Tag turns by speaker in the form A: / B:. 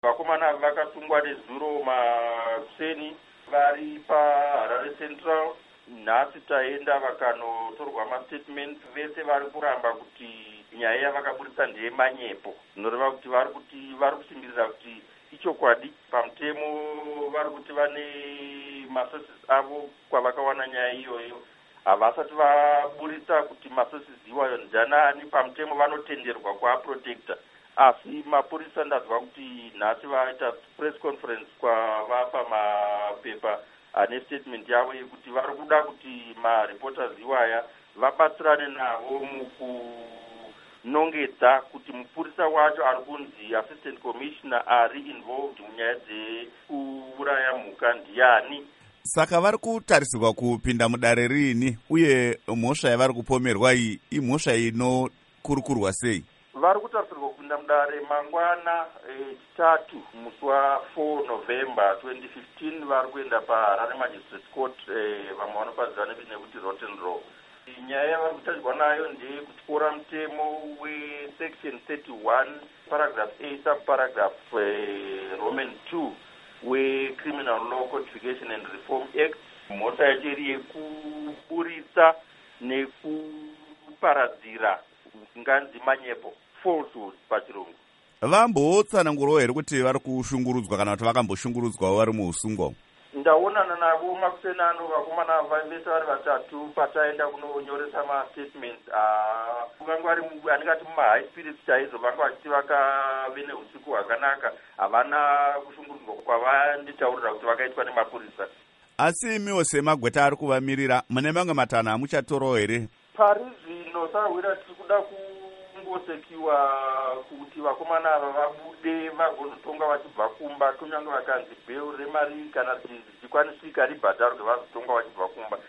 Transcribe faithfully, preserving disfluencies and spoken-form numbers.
A: Vakomana ava vakasungwa nezuro makuseni vari paHarare Central. Nhasi taenda vakanotorwa mastatements. Vese vari kuramba kuti nyaya yavakaburitsa ndeyemanyepo, zvinoreva kuti vari kuti vari kusimbirira kuti ichokwadi. Pamutemo vari kuti vane masources avo kwavakawana nyaya iyoyo. Havasati vaburitsa kuti masources iwayo ndanani. Pamutemo vanotenderwa kuaprotecta, asi mapurisa ndazwa kuti nhasi vaita press conference kwavapa mapepa ane statement yavo yekuti vari kuda kuti mareporters iwaya vabatsirane navo mukunongedza kuti mupurisa wacho ari kunzi assistant commissioner ari involved munyaya dzekuuraya mhuka ndiani.
B: Saka vari kutarisirwa kupinda mudare riini, uye mhosva yavari kupomerwa iyi imhosva inokurukurwa sei?
A: Vari kutarisirwa kupinda mudare mangwana chitatu e, musi wa4 November twenty fifteen. Vari kuenda paHarare Magistrates Court, vamwe vanopaziva nekuti Rotten Row. Nyaya yavari kutarirwa nayo ndeyekutyora mutemo wesection thirty-one paragraph A subparagraph eh, Roman two weCriminal Law Codification and Reform Act. Mhosva yacho iri yekuburitsa nekuparadzira nganzi manyepo, falsehood pachirungu.
B: Vambotsanangurawo here kuti vari kushungurudzwa kana kuti vakamboshungurudzwawo vari muusungwa?
A: Ndaonana navo makuseni ano vakomana ava vese vari vatatu pataenda kunonyoresa mastatements. Vanga vari andingati mumahigh spirits chaizvo, vanga vachiti vakave neusiku hwakanaka, havana kushungurudzwa kwavanditaurira kuti vakaitwa nemapurisa.
B: Asi imiwo semagweta ari kuvamirira, mune mamwe matanho amuchatorawo here?
A: Pari zvino sahwira tiri kuda kungosekiwa kuti vakomana ava vabude vagozotonga vachibva kumba, kunyange vakanzi bheu remari kana zvikwanisika ribhadharwe vazotonga vachibva kumba.